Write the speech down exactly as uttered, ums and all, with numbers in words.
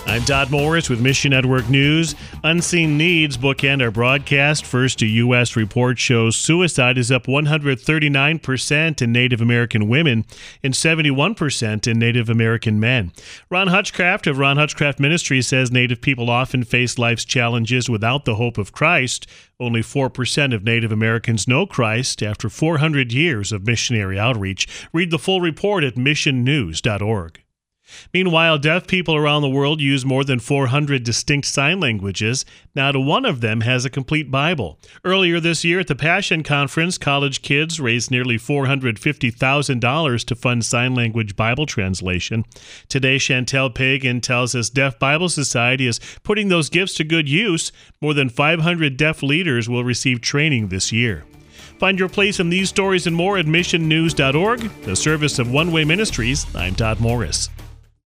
I'm Todd Morris with Mission Network News. Unseen Needs bookend our broadcast. First, a U S report shows suicide is up one hundred thirty-nine percent in Native American women and seventy-one percent in Native American men. Ron Hutchcraft of Ron Hutchcraft Ministries says Native people often face life's challenges without the hope of Christ. Only four percent of Native Americans know Christ after four hundred years of missionary outreach. Read the full report at mission news dot org. Meanwhile, deaf people around the world use more than four hundred distinct sign languages. Not one of them has a complete Bible. Earlier this year at the Passion Conference, college kids raised nearly four hundred fifty thousand dollars to fund sign language Bible translation. Today, Chantel Pagan tells us Deaf Bible Society is putting those gifts to good use. More than five hundred deaf leaders will receive training this year. Find your place in these stories and more at mission news dot org, the service of One Way Ministries. I'm Todd Morris.